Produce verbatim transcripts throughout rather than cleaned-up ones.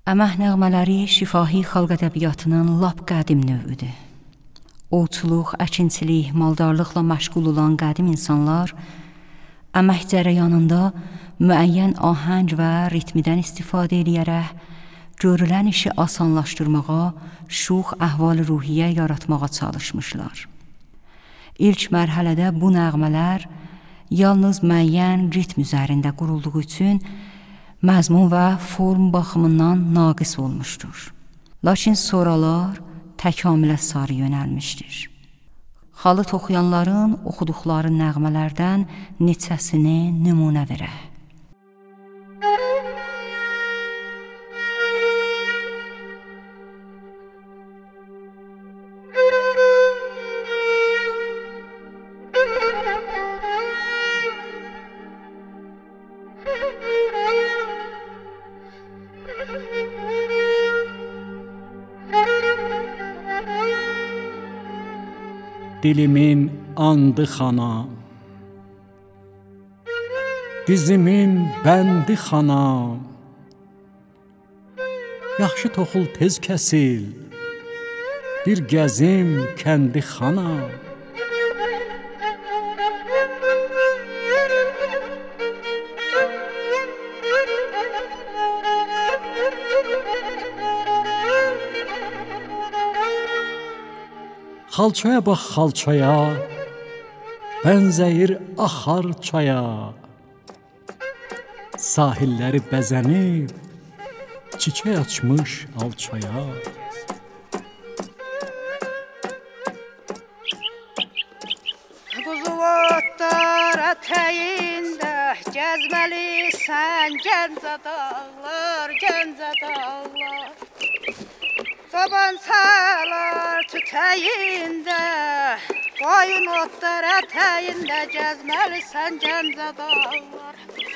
Əmək nəğmələri şifahi xalq ədəbiyyatının lap qədim növüdür. Ovçuluq, əkinçilik, maldarlıqla məşğul olan qədim insanlar əmək cərəyanında müəyyən ahəng və ritmidən istifadə edərək görülən işi asanlaşdırmağa, şux əhval-ruhiyyə yaratmağa çalışmışlar. İlk mərhələdə bu nəğmələr yalnız müəyyən ritm üzərində qurulduğu üçün məzmun və form baxımından naqis olmuşdur. Lakin sonralar təkamülə sarı yönəlmişdir. Xalıt oxuyanların oxuduqları nəğmələrdən neçəsini nümunə verək. Dilimin andı xanam, dizimin bəndi xanam, yaxşı toxul tez kəsil, bir gəzim kəndi xanam. Xalçaya bax xalçaya, bənzəyir axar çaya, sahilləri bəzənib, çiçək açmış alçaya. Buzuvotlar ətəyində gəzməlisən, Gəncə dağlar, Gəncə dağlar. Çobançalar tütəyində, qoyun otlar ətəyində gəzməlisən, Gəncə dağlar.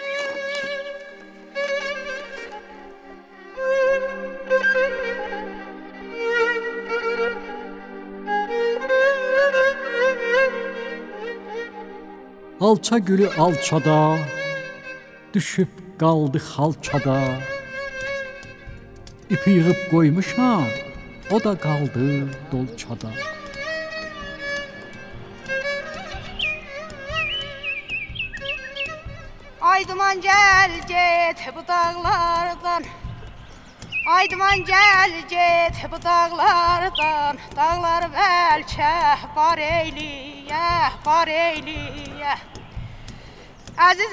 Alça gülü alçada, düşüb qaldı xalçada. İpi yığıb qoymuşam, o da qaldı dolçada. Ay duman gəl get bu dağlardan, ay duman gəl get bu dağlardan, dağları bəlkə bar eyliyə, bar eyliyə. Əziz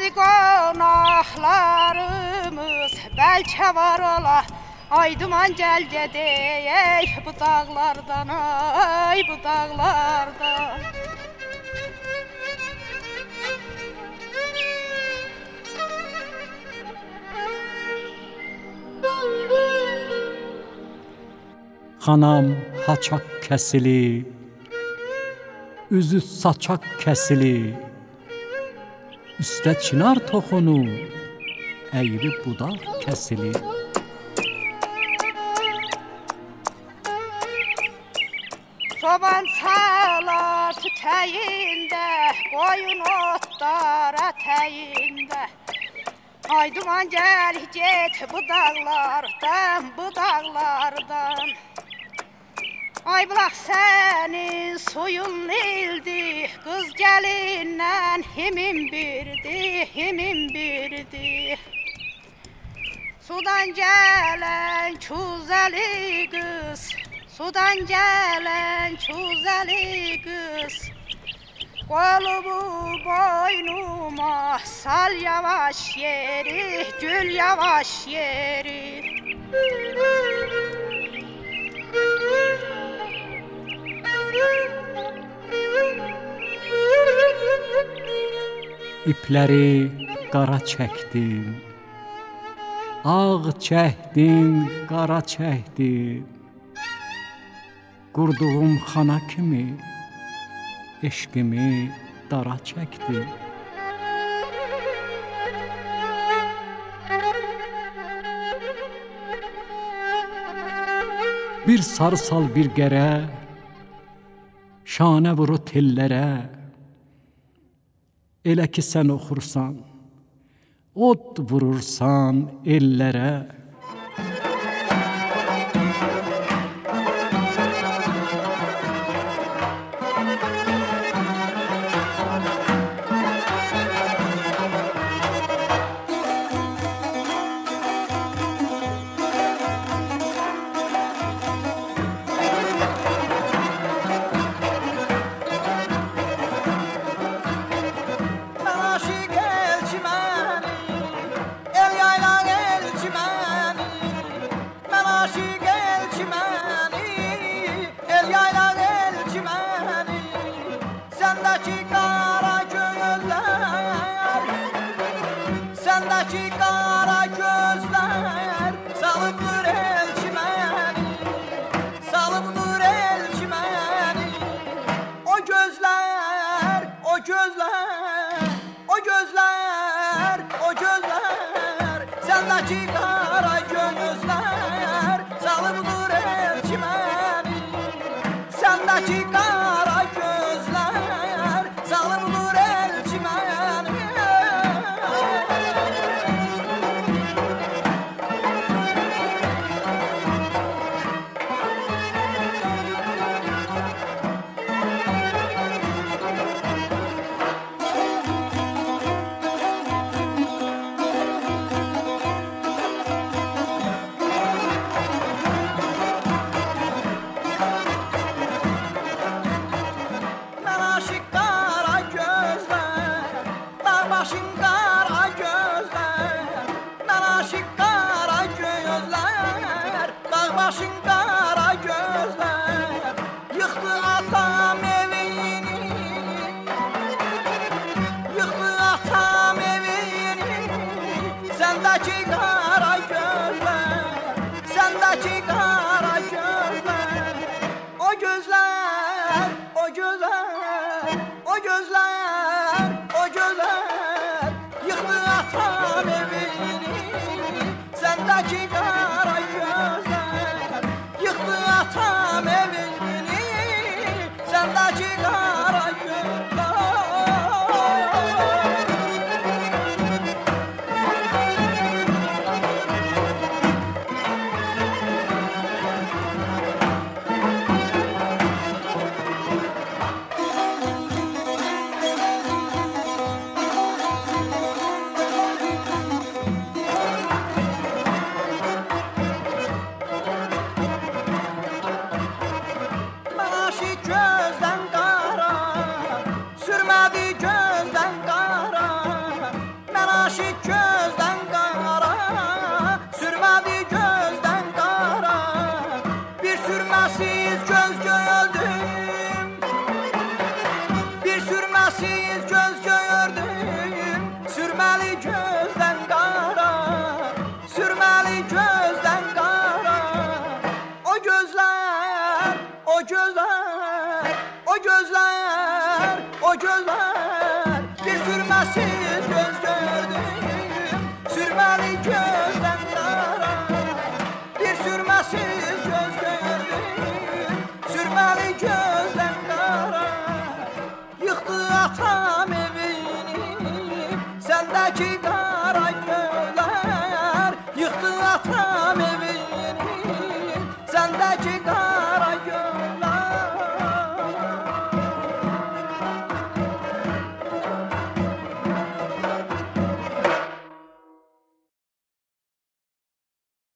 qonaqlarımız bəlkə var ola, ay duman gəl gedək bu dağlardan, ay bu dağlardan. Xanam haçaq kəsilib, üzü saçaq kəsilib, üstə çınar toxunu, əyri budaq kəsilib. Çobançalar tütəyində, qoyun otlar ətəyində. Ay duman gəl get bu dağlardan, bu dağlardan. Ay bulaq sənin suyun nildi, qız gəlindən himin birdi, himin birdi. Sudan gələn küzəli qız, sudan gələn küzəli qız, qolumu boynuma sal yavaş yeri, gül yavaş yeri. İpləri qara çəkdim, ağ çəkdim, qara çəkdim. Qurduğum xana kimi eşqimi dara çəkdim. Bir sarı sal bir qərə, şanə vuru tellərə. Elə ki sən oxursan, od vurursan ellərə. Səndəki qara gözlər salımdır elçi məni. Başın qara gözlər yıxdı atam evini, yıxdı atam evini. Səndəki qara gözlər, səndəki qara gözlər, o gözlər, o gözlər, o gözlər, o gözlər yıxdı atam evini. Səndəki qara gözlər yıxdı atam evini, səndəki qara gözlər. Gözdən qara, sürmədi gözdən qara. Mən aşiq gözdən qara, sürmədi gözdən qara. Bir sürməsiz göz gördüm, bir sürməsiz göz gördüm. Sürməli gözdən qara, sürməli gözdən qara. O gözlər, o gözlər, o gözlər, o gözlər bir sürməsiz göz gördüm. Sürməli gözdən qara, bir sürməsiz göz gördüm. Sürməli gözdən qara yıxdı atam evini. Səndəki qara